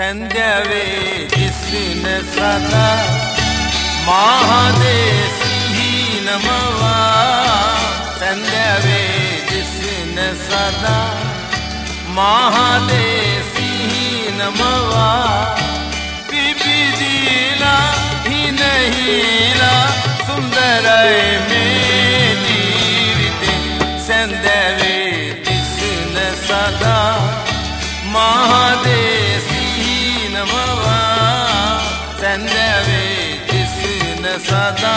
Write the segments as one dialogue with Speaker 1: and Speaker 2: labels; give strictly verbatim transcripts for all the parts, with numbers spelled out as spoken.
Speaker 1: संध्यावे जिसने सदा महादेसी नमवा संध्यावे जिसने सदा महादेसी नमवा बीबी दीला ही नहीला सुंदर में जीविते संध्यावे जिसने सदा महादेसी नमवा संध्यावे जिसने सदा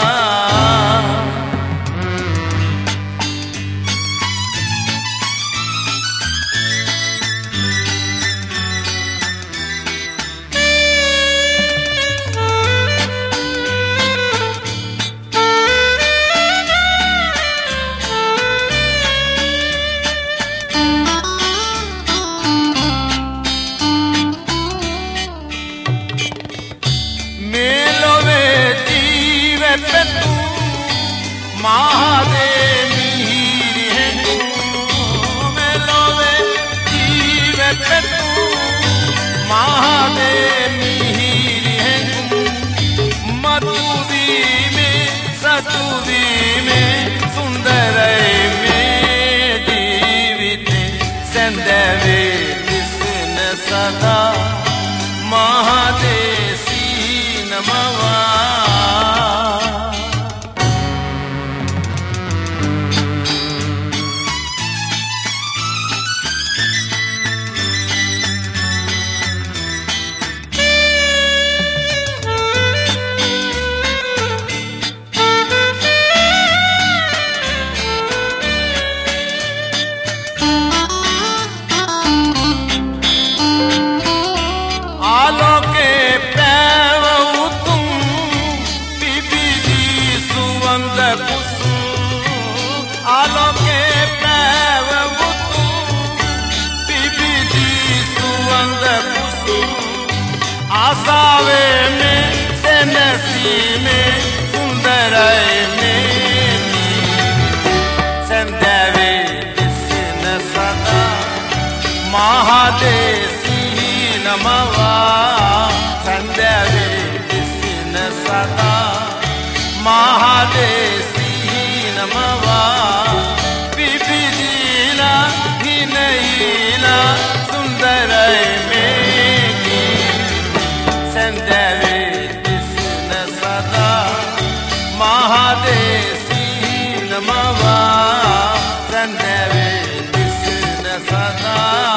Speaker 1: महादेव मीर है तू मेलोवे जीवे पे तू महादेव मीर है तू मधुदी में सतुदी में सुंदर में जीवित संध्यावे जिसने सदा महादेसी नमवा आलोके पैव बुतु बीबी दी सुवंद कुसु आसावे में सेनसी में सुंदर में संध्यावे जिसने सदा महादेसी नमवा संध्यावे जिसने सदा महादेसी नमवा बीबी दीला ही नहीला सुंदर में संध्यावे जिसने सदा महादेसी नमवा संध्यावे जिसने सदा